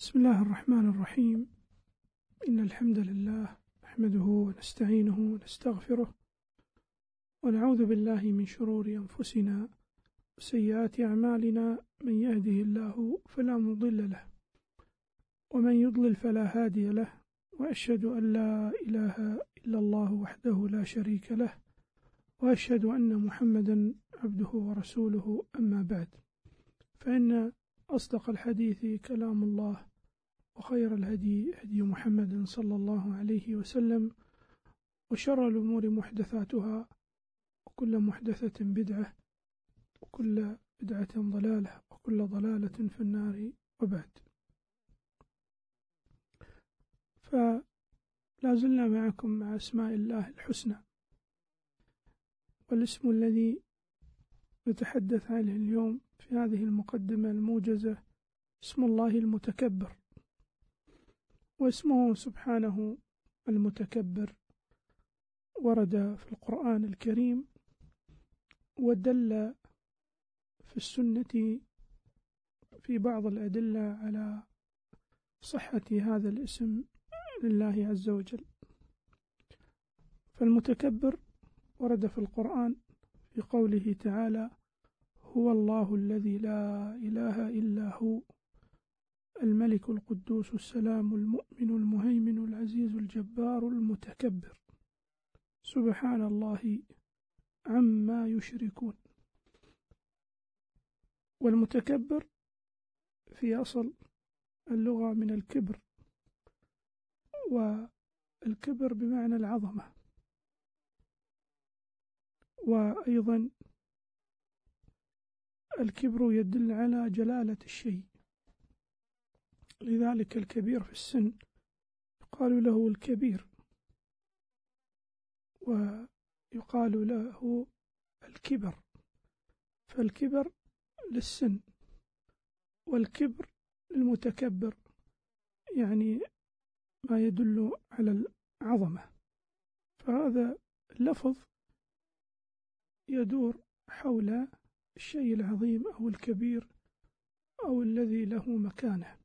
بسم الله الرحمن الرحيم. إن الحمد لله نحمده ونستعينه ونستغفره ونعوذ بالله من شرور أنفسنا وسيئات أعمالنا. من يهده الله فلا مضل له ومن يضلل فلا هادي له، وأشهد أن لا إله إلا الله وحده لا شريك له، وأشهد أن محمدا عبده ورسوله. أما بعد، فإن أصدق الحديث كلام الله، وخير الهدي هدي محمد صلى الله عليه وسلم، وشر الأمور محدثاتها، وكل محدثة بدعة، وكل بدعة ضلالة، وكل ضلالة في النار. وبعد، فلا زلنا معكم مع أسماء الله الحسنى، والاسم الذي نتحدث عنه اليوم في هذه المقدمة الموجزة اسم الله المتكبر. واسمه سبحانه المتكبر ورد في القرآن الكريم، ودل في السنة في بعض الأدلة على صحة هذا الاسم لله عز وجل. فالمتكبر ورد في القرآن في قوله تعالى: هو الله الذي لا إله إلا هو الملك القدوس السلام المؤمن المهيمن العزيز الجبار المتكبر، سبحان الله عما يشركون. والمتكبر في أصل اللغة من الكبر، والكبر بمعنى العظمة، وأيضا الكبر يدل على جلالة الشيء، لذلك الكبير في السن يقال له الكبير، ويقال له الكبر. فالكبر للسن، والكبر للمتكبر، يعني ما يدل على العظمة. فهذا اللفظ يدور حول الشيء العظيم أو الكبير أو الذي له مكانة.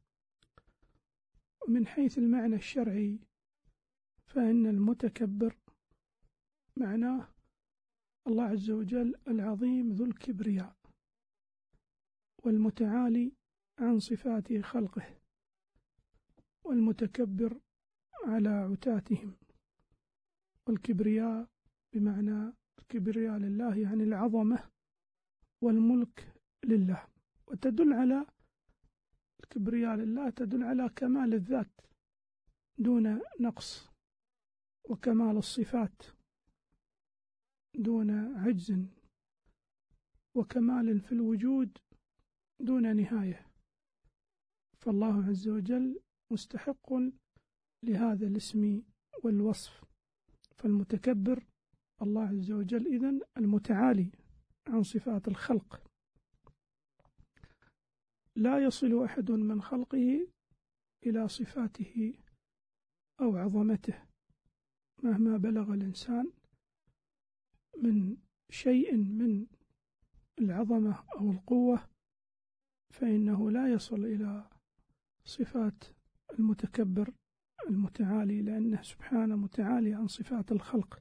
ومن حيث المعنى الشرعي، فإن المتكبر معناه الله عز وجل العظيم ذو الكبرياء، والمتعالي عن صفات خلقه، والمتكبر على عتاتهم. والكبرياء بمعنى الكبرياء لله، يعني العظمة والملك لله. وتدل على الكبرياء لله تدل على كمال الذات دون نقص، وكمال الصفات دون عجز، وكمال في الوجود دون نهاية. فالله عز وجل مستحق لهذا الاسم والوصف. فالمتكبر الله عز وجل إذن المتعالي عن صفات الخلق، لا يصل أحد من خلقه إلى صفاته أو عظمته مهما بلغ الإنسان من شيء من العظمة أو القوة، فإنه لا يصل إلى صفات المتكبر المتعالي، لأنه سبحانه متعالي عن صفات الخلق،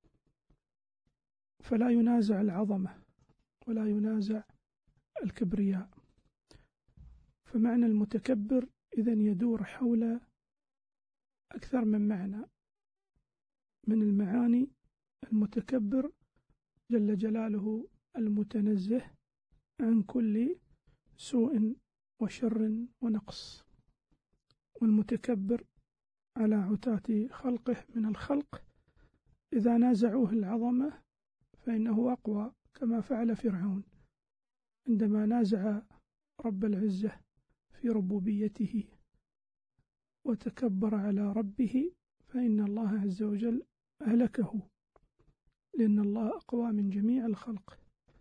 فلا ينازع العظمة ولا ينازع الكبرياء. فمعنى المتكبر إذن يدور حول أكثر من معنى من المعاني. المتكبر جل جلاله المتنزه عن كل سوء وشر ونقص، والمتكبر على عتاة خلقه من الخلق، إذا نازعوه العظمة فإنه أقوى، كما فعل فرعون عندما نازع رب العزة في ربوبيته وتكبر على ربه، فإن الله عز وجل أهلكه، لأن الله أقوى من جميع الخلق.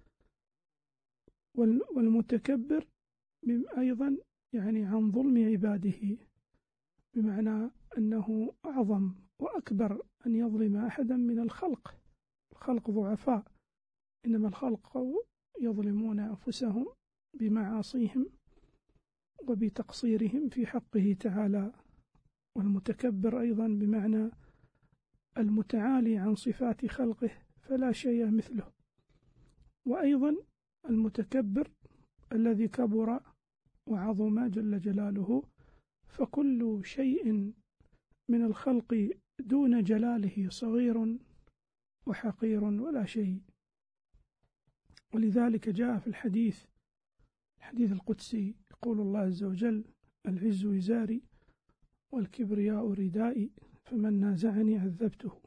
والمتكبر أيضا يعني عن ظلم عباده، بمعنى أنه أعظم وأكبر أن يظلم أحدا من الخلق. الخلق ضعفاء، إنما الخلق يظلمون أنفسهم بمعاصيهم وبتقصيرهم في حقه تعالى. والمتكبر أيضا بمعنى المتعالي عن صفات خلقه فلا شيء مثله. وأيضا المتكبر الذي كبر وعظم جل جلاله، فكل شيء من الخلق دون جلاله صغير وحقير ولا شيء. ولذلك جاء في الحديث القدسي يقول الله عز وجل: العز إزاري والكبرياء ردائي فمن نازعني عذبته.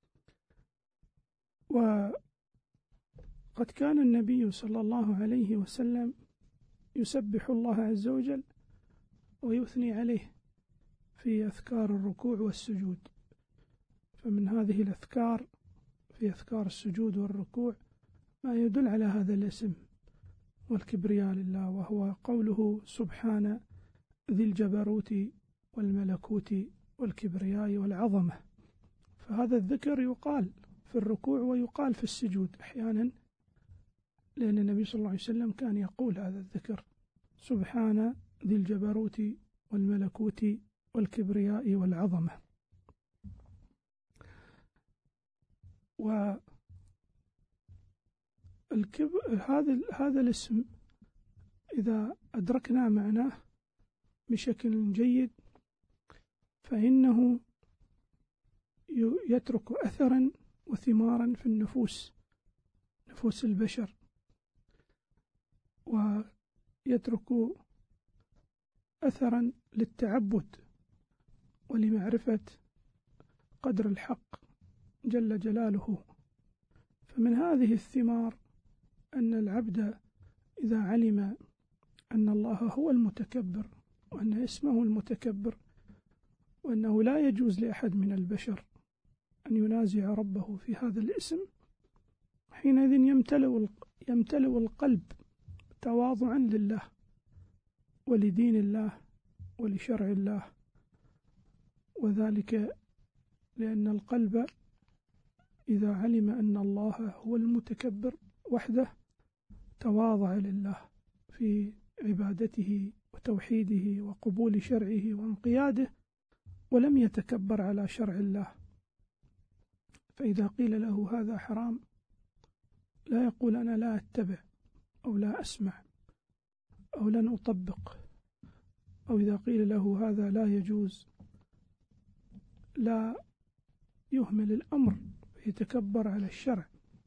وقد كان النبي صلى الله عليه وسلم يسبح الله عز وجل ويثني عليه في أذكار الركوع والسجود. فمن هذه الأذكار في أذكار السجود والركوع ما يدل على هذا الاسم والكبرياء لله، وهو قوله: سبحان ذي الجبروت والملكوت والكبرياء والعظمة. فهذا الذكر يقال في الركوع ويقال في السجود أحيانا، لأن النبي صلى الله عليه وسلم كان يقول هذا الذكر: سبحان ذي الجبروت والملكوت والكبرياء والعظمة. هذا الاسم إذا أدركنا معناه بشكل جيد فإنه يترك أثرا وثمارا في نفوس البشر، ويترك أثرا للتعبد ولمعرفة قدر الحق جل جلاله. فمن هذه الثمار أن العبد إذا علم أن الله هو المتكبر، وأن اسمه المتكبر، وأنه لا يجوز لأحد من البشر أن ينازع ربه في هذا الاسم، حينئذ يمتلئ القلب تواضعا لله ولدين الله ولشرع الله. وذلك لأن القلب إذا علم أن الله هو المتكبر وحده تواضع لله في عبادته وتوحيده وقبول شرعه وانقياده، ولم يتكبر على شرع الله. فإذا قيل له هذا حرام لا يقول أنا لا أتبع أو لا أسمع أو لن أطبق، أو إذا قيل له هذا لا يجوز لا يهمل الأمر ويتكبر على الشرع.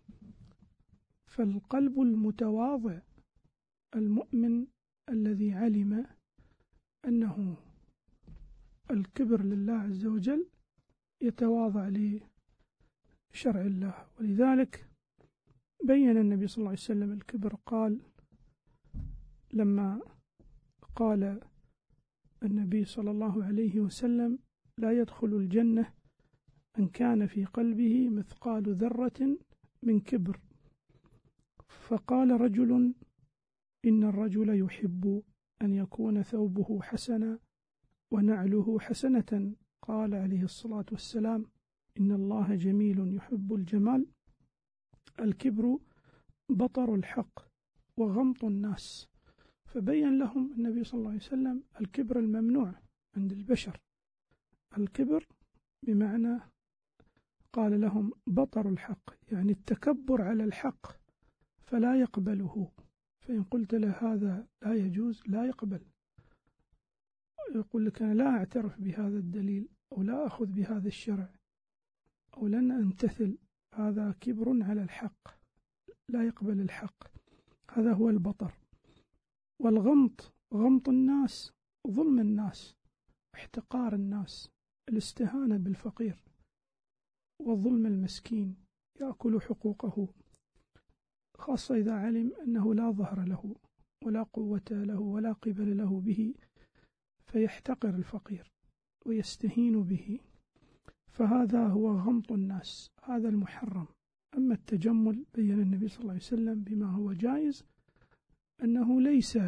فالقلب المتواضع المؤمن الذي علم أنه الكبر لله عز وجل يتواضع لشرع الله. ولذلك بين النبي صلى الله عليه وسلم الكبر، قال لما قال النبي صلى الله عليه وسلم: لا يدخل الجنة من كان في قلبه مثقال ذرة من كبر. فقال رجل: إن الرجل يحب أن يكون ثوبه حسنا ونعله حسنة. قال عليه الصلاة والسلام: إن الله جميل يحب الجمال. الكبر بطر الحق وغمط الناس. فبين لهم النبي صلى الله عليه وسلم الكبر الممنوع عند البشر. الكبر بمعنى قال لهم بطر الحق، يعني التكبر على الحق فلا يقبله. فإن قلت له هذا لا يجوز لا يقبل، يقول لك أنا لا أعترف بهذا الدليل أو لا أخذ بهذا الشرع أو لن أمتثل. هذا كبر على الحق، لا يقبل الحق. هذا هو البطر. والغمط غمط الناس، ظلم الناس، احتقار الناس، الاستهانة بالفقير وظلم المسكين، يأكل حقوقه، خاصة إذا علم أنه لا ظهر له ولا قوة له ولا قبل له به، فيحتقر الفقير ويستهين به. فهذا هو غمط الناس، هذا المحرم. أما التجمل بين النبي صلى الله عليه وسلم بما هو جائز، أنه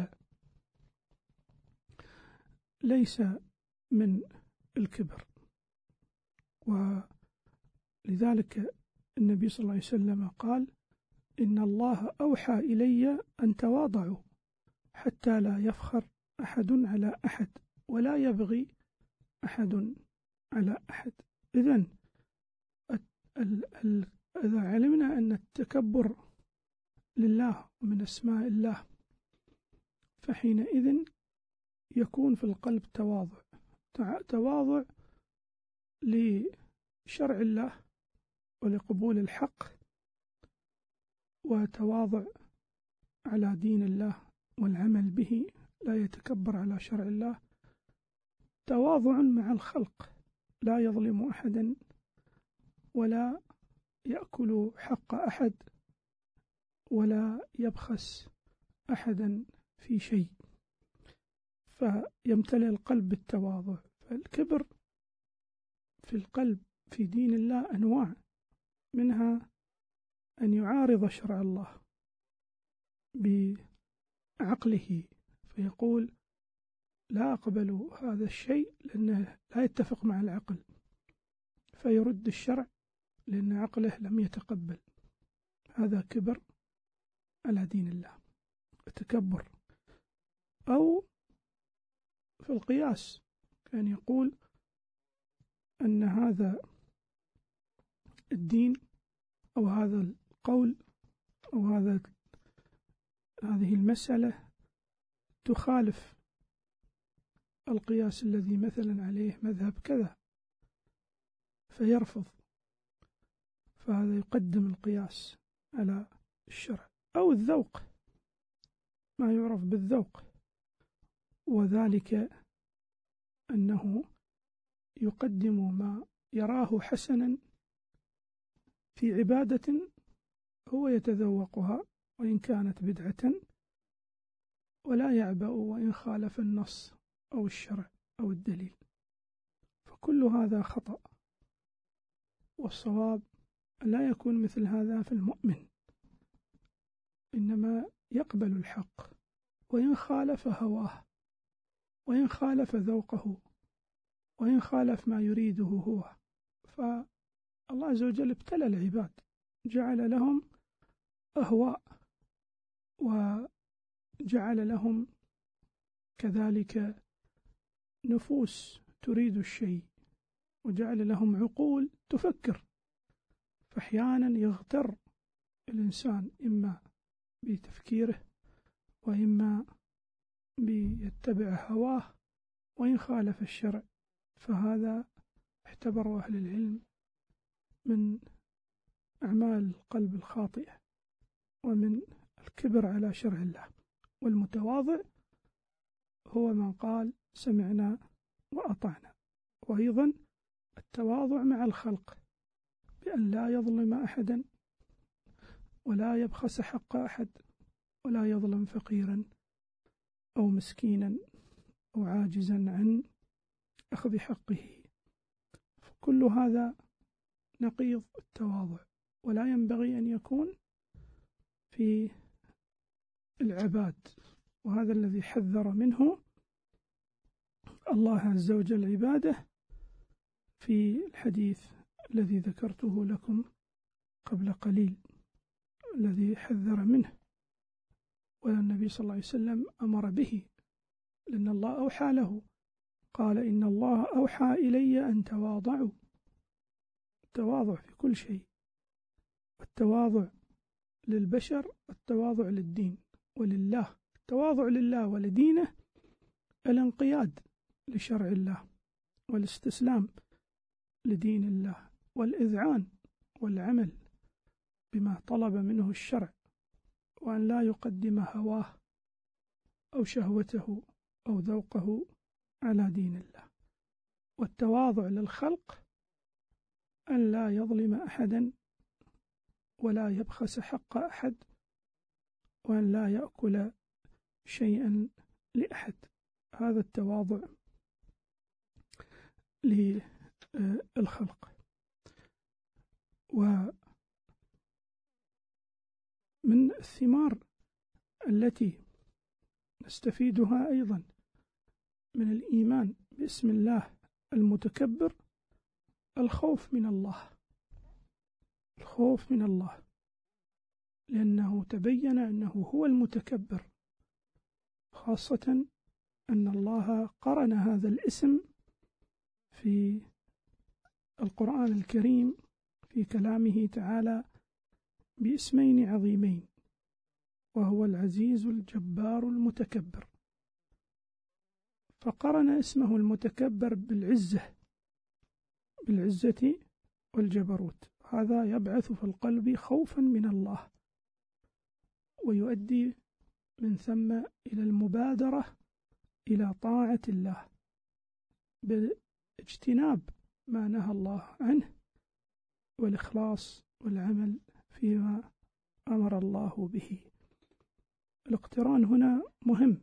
ليس من الكبر. ولذلك النبي صلى الله عليه وسلم قال: إن الله أوحى إلي أن تواضعوا حتى لا يفخر أحد على أحد ولا يبغي أحد على أحد. إذن إذا علمنا أن التكبر لله ومن أسماء الله، فحينئذ يكون في القلب تواضع لشرع الله ولقبول الحق، وتواضع على دين الله والعمل به، لا يتكبر على شرع الله. تواضع مع الخلق، لا يظلم أحدا ولا يأكل حق أحد ولا يبخس أحدا في شيء، فيمتلئ القلب بالتواضع. فالكبر في القلب في دين الله أنواع، منها أن يعارض شرع الله بعقله فيقول لا أقبل هذا الشيء لأنه لا يتفق مع العقل، فيرد الشرع لأن عقله لم يتقبل. هذا كبر على دين الله، التكبر. أو في القياس كان يقول أن هذا الدين أو هذا القول أو هذه المسألة تخالف القياس الذي مثلا عليه مذهب كذا، فيرفض، فهذا يقدم القياس على الشرع. أو الذوق، ما يعرف بالذوق، وذلك أنه يقدم ما يراه حسنا في عبادة هو يتذوقها وإن كانت بدعة، ولا يعبأ وإن خالف النص أو الشرع أو الدليل. فكل هذا خطأ، والصواب لا يكون مثل هذا في المؤمن، إنما يقبل الحق وإن خالف هواه وإن خالف ذوقه وإن خالف ما يريده هو. فالله عز وجل ابتلى العباد، جعل لهم أهواء وجعل لهم كذلك نفوس تريد الشيء، وجعل لهم عقول تفكر. فأحيانا يغتر الإنسان إما بتفكيره وإما بيتبع هواه وإن خالف الشرع، فهذا اعتبره أهل العلم من أعمال القلب الخاطئة ومن الكبر على شرع الله. والمتواضع هو من قال سمعنا وأطعنا. وأيضا التواضع مع الخلق بأن لا يظلم أحدا ولا يبخس حق أحد ولا يظلم فقيرا أو مسكينا أو عاجزا عن أخذ حقه. فكل هذا نقيض التواضع، ولا ينبغي أن يكون في العباد، وهذا الذي حذر منه الله عز وجل عباده في الحديث الذي ذكرته لكم قبل قليل، الذي حذر منه والنبي صلى الله عليه وسلم أمر به، لأن الله أوحى له، قال إن الله أوحى إلي أن تواضعوا. التواضع في كل شيء، التواضع للبشر، التواضع للدين ولله. التواضع لله ولدينه الانقياد لشرع الله والاستسلام لدين الله والإذعان والعمل بما طلب منه الشرع، وأن لا يقدم هواه أو شهوته أو ذوقه على دين الله. والتواضع للخلق أن لا يظلم أحدا ولا يبخس حق أحد وأن لا يأكل شيئا لأحد. هذا التواضع للخلق. ومن الثمار التي نستفيدها أيضا من الإيمان باسم الله المتكبر الخوف من الله، الخوف من الله، لأنه تبين أنه هو المتكبر، خاصة أن الله قرن هذا الاسم في القرآن الكريم في كلامه تعالى باسمين عظيمين، وهو العزيز الجبار المتكبر. فقرن اسمه المتكبر بالعزة والجبروت. هذا يبعث في القلب خوفا من الله، ويؤدي من ثم إلى المبادرة إلى طاعة الله باجتناب ما نهى الله عنه، والإخلاص والعمل فيما أمر الله به. الاقتران هنا مهم.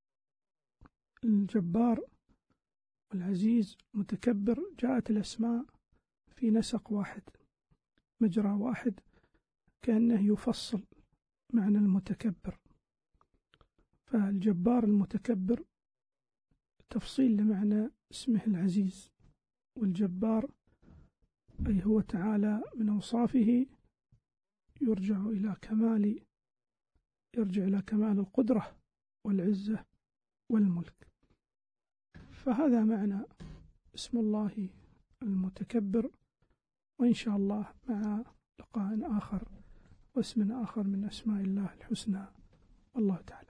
الجبار والعزيز متكبر جاءت الأسماء في نسق واحد، مجرى واحد، كأنه يفصل معنى المتكبر. فالجبار المتكبر تفصيل لمعنى اسمه العزيز، والجبار أي هو تعالى من أوصافه يرجع إلى كمال القدرة والعزة والملك. فهذا معنى اسم الله المتكبر. وإن شاء الله مع لقاء آخر واسم آخر من أسماء الله الحسنى، والله تعالى